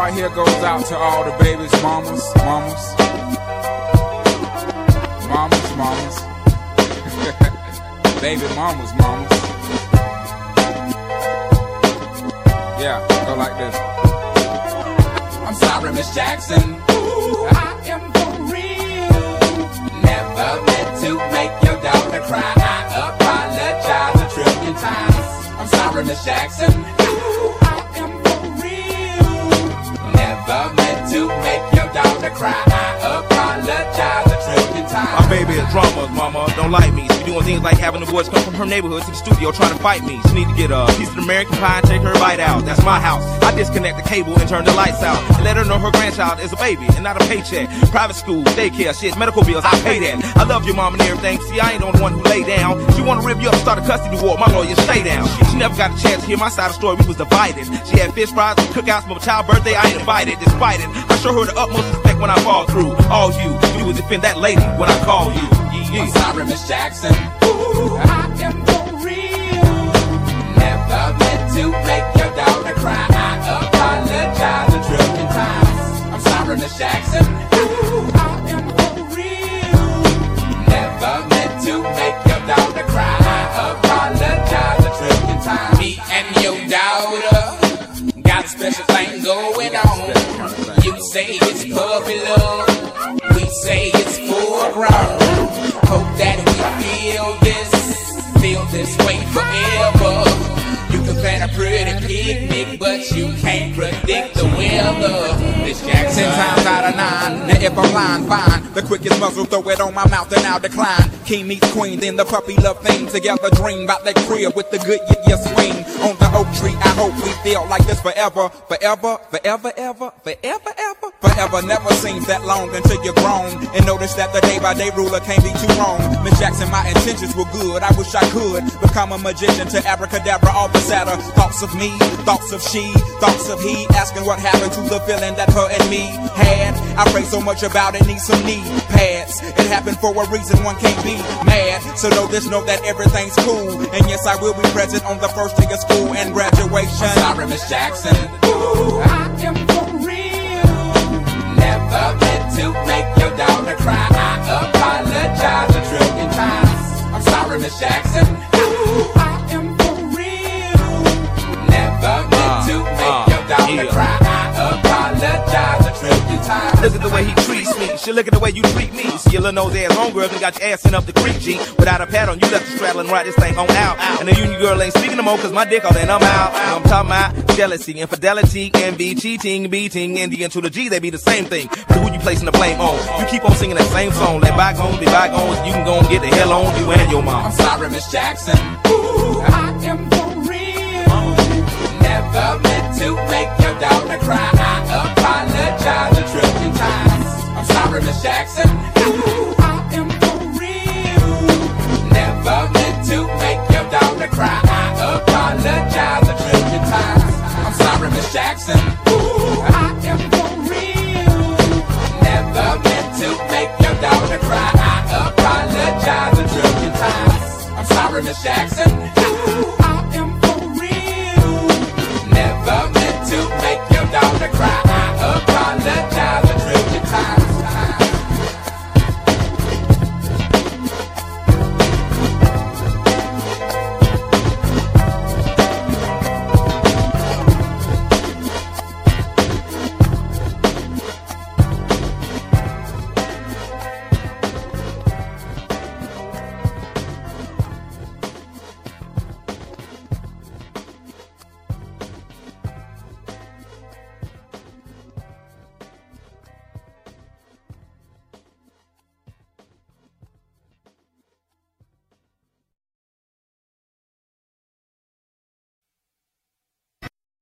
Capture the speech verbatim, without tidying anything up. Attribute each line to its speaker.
Speaker 1: right here goes out to all the babies, mamas, mamas, mamas, mamas, baby mamas, mamas. Yeah, go like this. I'm sorry, Miss Jackson. Ooh, I am for real. Never meant to make your daughter cry. I apologize a trillion times. I'm sorry, Miss Jackson. Ooh, I am for real. Never meant to make your daughter cry. I apologize a trillion times.
Speaker 2: My baby is drama, mama, don't like me. She doing things like having the boys come from her neighborhood to the studio trying to fight me. She need to get a piece of American pie and take her bite out. That's my house. I disconnect the cable and turn the lights out and let her know her grandchild is a baby and not a paycheck. Private school, daycare, shit, medical bills, I pay that. I love your mom and everything. See, I ain't the one who lay down. She wanna rip you up and start a custody war. My lawyer, stay down. She never got a chance to hear my side of the story. We was divided. She had fish fries and cookouts for my child's birthday. I ain't invited. Despite it, I show her the utmost respect when I fall through. All you, you would defend that lady when I call you. Yeah.
Speaker 1: I'm sorry, Miss Jackson. Ooh, I am for real. Never meant to make your daughter cry. I apologize a trillion times. I'm sorry, Miss Jackson. Ooh, I am for real. Never meant to make your daughter cry. I apologize a trillion times. Me and your daughter got a special thing going on. You say it's puppy love. We say it's full grown. Hope that we feel this, feel this way forever. You can plan a pretty picnic, but you can't predict the weather. Miss Jackson, ten times out of nine. Now if I'm lying, fine. The quickest muzzle, throw it on my mouth and I'll decline. King meets queen, then the puppy love thing. Together dream about that crib with the good yeah, yeah swing. On the oak tree, I hope we feel like this forever. Forever, forever, ever, forever, ever. Forever never seems that long until you're grown. And notice that the day by day ruler can't be too wrong. Miss Jackson, my intentions were good. I wish I could become a magician to abracadabra all the sadder. Thoughts of me, thoughts of she, thoughts of he. Asking what happened to the feeling that her and me had. I pray so much about it, need some knee pads. It happened for a reason, one can't be mad. So know this, know that everything's cool. And yes, I will be present on the first day of school and graduation. I'm sorry, Miss Jackson. Ooh, I am for real. Never meant to make your daughter cry. I apologize a trillion times. I'm sorry, Miss Jackson. Ooh, I am for real. Never meant to make your daughter cry. I apologize a trillion times.
Speaker 2: Look at the way he treats me. She look at the way you treat me. See your little nose ass homegirl and got your ass in up the creek, G. Without a pad on, you left the straddle and ride this thing on out. And the union girl ain't speaking no more cause my dick all in, I'm out. I'm talking about jealousy, infidelity, envy, cheating, beating, and the N to the G, they be the same thing. But who you placing the blame on? You keep on singing that same song. Let bygones be bygones. You can go and get the hell on you and your mom.
Speaker 1: I'm sorry, Miss Jackson. Ooh, I am for real. Never meant to make your daughter cry. I apologize a trillion times. I'm sorry, Miss Jackson. Ooh, I am for real. Never meant to make your daughter cry. I apologize a trillion times. I'm sorry, Miss Jackson. Ooh, I am for real. Never meant to make your daughter cry. I apologize a trillion times. I'm sorry, Miss Jackson.